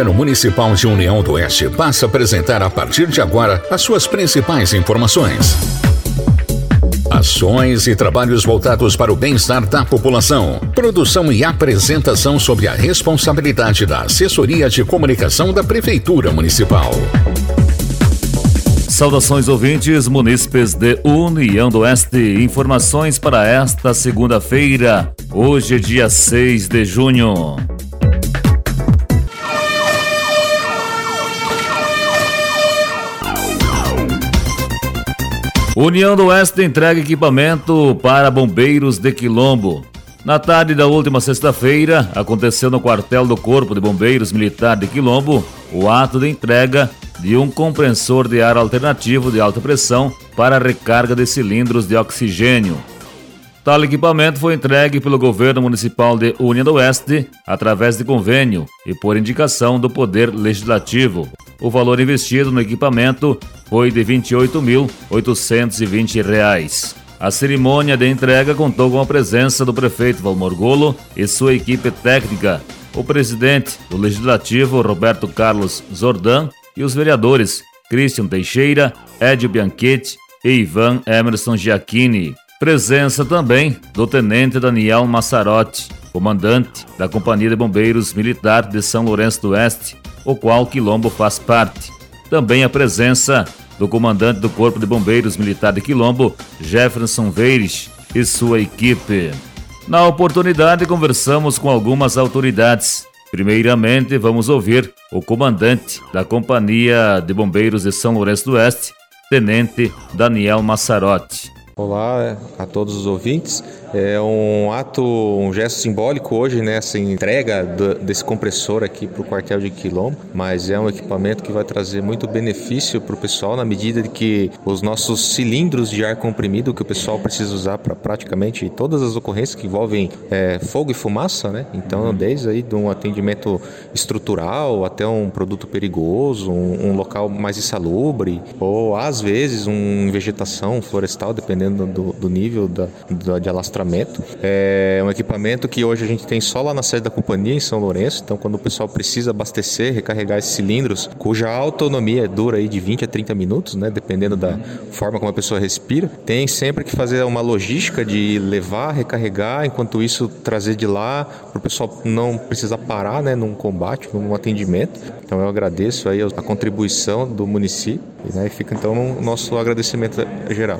Governo Municipal de União do Oeste passa a apresentar a partir de agora as suas principais informações. Ações e trabalhos voltados para o bem-estar da população. Produção e apresentação sob a responsabilidade da Assessoria de Comunicação da Prefeitura Municipal. Saudações ouvintes, munícipes de União do Oeste. Informações para esta segunda-feira, hoje dia 6 de junho. União do Oeste entrega equipamento para bombeiros de Quilombo. Na tarde da última sexta-feira, aconteceu no quartel do Corpo de Bombeiros Militar de Quilombo o ato de entrega de um compressor de ar alternativo de alta pressão para recarga de cilindros de oxigênio. Tal equipamento foi entregue pelo Governo Municipal de União do Oeste através de convênio e por indicação do Poder Legislativo. O valor investido no equipamento foi de R$ 28.820. A cerimônia de entrega contou com a presença do prefeito Valmor Golo e sua equipe técnica, o presidente do Legislativo, Roberto Carlos Zordan, e os vereadores Christian Teixeira, Edio Bianchetti e Ivan Emerson Giacchini. Presença também do tenente Daniel Massarotti, comandante da Companhia de Bombeiros Militar de São Lourenço do Oeste, o qual Quilombo faz parte. Também a presença do comandante do Corpo de Bombeiros Militar de Quilombo, Jefferson Veires, e sua equipe. Na oportunidade, conversamos com algumas autoridades. Primeiramente, vamos ouvir o comandante da Companhia de Bombeiros de São Lourenço do Oeste, tenente Daniel Massarotti. Olá a todos os ouvintes. É um gesto simbólico hoje, né, essa entrega desse compressor aqui para o quartel de Quilombo, mas é um equipamento que vai trazer muito benefício para o pessoal na medida de que os nossos cilindros de ar comprimido que o pessoal precisa usar para praticamente todas as ocorrências que envolvem fogo e fumaça, né? Então, desde aí de um atendimento estrutural até um produto perigoso, um local mais insalubre, ou às vezes em vegetação florestal, dependendo do nível de alastramento. É um equipamento que hoje a gente tem só lá na sede da companhia, em São Lourenço. Então, quando o pessoal precisa abastecer, recarregar esses cilindros, cuja autonomia dura aí de 20 a 30 minutos, né, dependendo da forma como a pessoa respira, tem sempre que fazer uma logística de levar, recarregar, enquanto isso trazer de lá, para o pessoal não precisar parar, né, num combate, num atendimento. Então, eu agradeço aí a contribuição do município, né, e fica então o nosso agradecimento geral.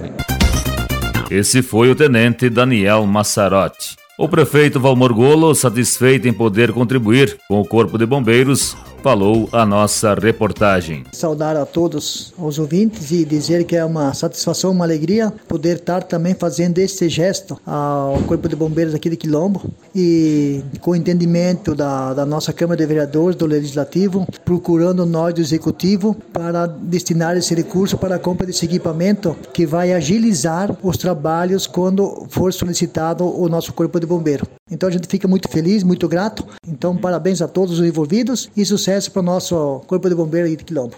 Esse foi o tenente Daniel Massarotti. O prefeito Valmor Golo, satisfeito em poder contribuir com o Corpo de Bombeiros, falou a nossa reportagem. Saudar a todos os ouvintes e dizer que é uma satisfação, uma alegria poder estar também fazendo esse gesto ao Corpo de Bombeiros aqui de Quilombo e com o entendimento da nossa Câmara de Vereadores, do Legislativo, procurando nós do Executivo para destinar esse recurso para a compra desse equipamento que vai agilizar os trabalhos quando for solicitado o nosso Corpo de Bombeiro. Então a gente fica muito feliz, muito grato. Então parabéns a todos os envolvidos e sucesso para o nosso Corpo de Bombeiro aí de Quilombo.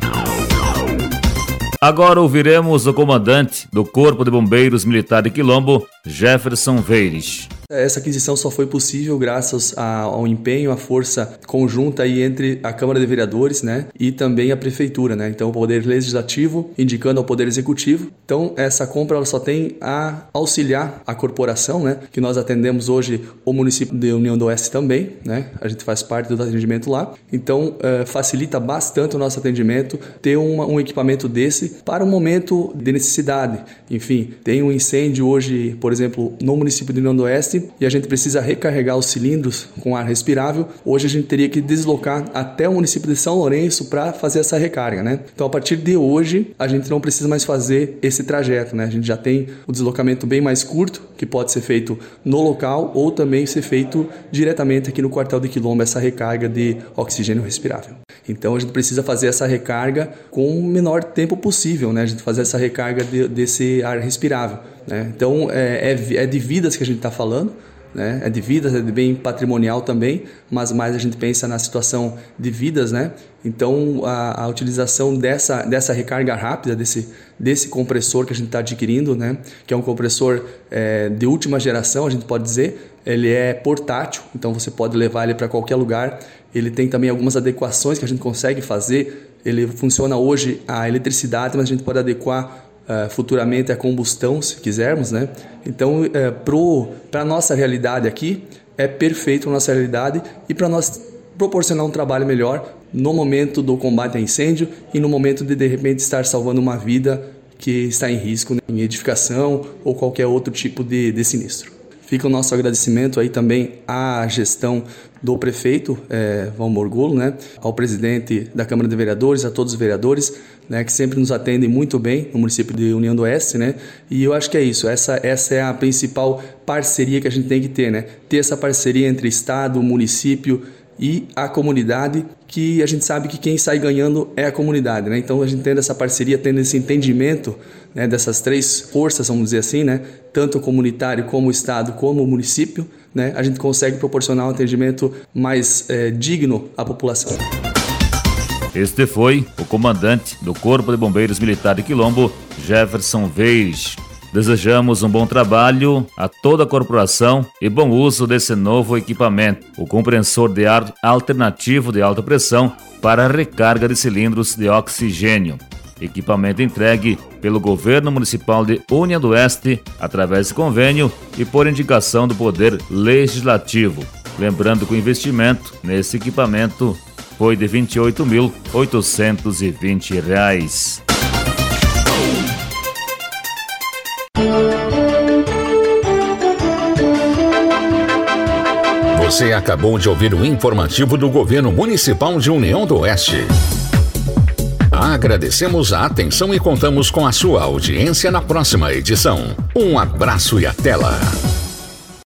Agora ouviremos o comandante do Corpo de Bombeiros Militar de Quilombo, Jefferson Veires. Essa aquisição só foi possível graças ao empenho, à força conjunta aí entre a Câmara de Vereadores, né, e também a Prefeitura, né? Então o Poder Legislativo indicando ao Poder Executivo. Então essa compra ela só tem a auxiliar a corporação, né, que nós atendemos hoje o município de União do Oeste também, né? A gente faz parte do atendimento lá. Então facilita bastante o nosso atendimento ter um equipamento desse para um momento de necessidade. Enfim, tem um incêndio hoje, por exemplo, no município de União do Oeste, e a gente precisa recarregar os cilindros com ar respirável. Hoje a gente teria que deslocar até o município de São Lourenço para fazer essa recarga, né? Então a partir de hoje a gente não precisa mais fazer esse trajeto, né? A gente já tem o deslocamento bem mais curto, que pode ser feito no local ou também ser feito diretamente aqui no quartel de Quilombo, essa recarga de oxigênio respirável. Então a gente precisa fazer essa recarga com o menor tempo possível, né? A gente fazer essa recarga desse ar respirável, né? Então é de vidas que a gente está falando, né? É de vidas, é de bem patrimonial também, mas mais a gente pensa na situação de vidas, né? Então a utilização dessa recarga rápida, desse compressor que a gente está adquirindo, né? Que é um compressor de última geração, a gente pode dizer. Ele é portátil, então você pode levar ele para qualquer lugar. Ele tem também algumas adequações que a gente consegue fazer. Ele funciona hoje a eletricidade, mas a gente pode adequar futuramente a combustão, se quisermos, né? Então, para a nossa realidade aqui, é perfeito para a nossa realidade e para nós proporcionar um trabalho melhor no momento do combate a incêndio e no momento de repente, estar salvando uma vida que está em risco, né? Em edificação ou qualquer outro tipo de sinistro. Fica o nosso agradecimento aí também à gestão do prefeito Valmor Golo, né? Ao presidente da Câmara de Vereadores, a todos os vereadores, né? Que sempre nos atendem muito bem no município de União do Oeste, né? E eu acho que é isso, essa é a principal parceria que a gente tem que ter, né? Ter essa parceria entre Estado, município e a comunidade, que a gente sabe que quem sai ganhando é a comunidade, né? Então a gente tendo essa parceria, tendo esse entendimento, né, dessas três forças, vamos dizer assim, né? Tanto o comunitário como o Estado, como o município, né? A gente consegue proporcionar um atendimento mais digno à população. Este foi o comandante do Corpo de Bombeiros Militar de Quilombo, Jefferson Veis. Desejamos um bom trabalho a toda a corporação e bom uso desse novo equipamento, o compressor de ar alternativo de alta pressão para a recarga de cilindros de oxigênio. Equipamento entregue pelo Governo Municipal de União do Oeste através de convênio e por indicação do Poder Legislativo. Lembrando que o investimento nesse equipamento foi de R$ 28.820. Você acabou de ouvir o informativo do Governo Municipal de União do Oeste. Agradecemos a atenção e contamos com a sua audiência na próxima edição. Um abraço e até lá!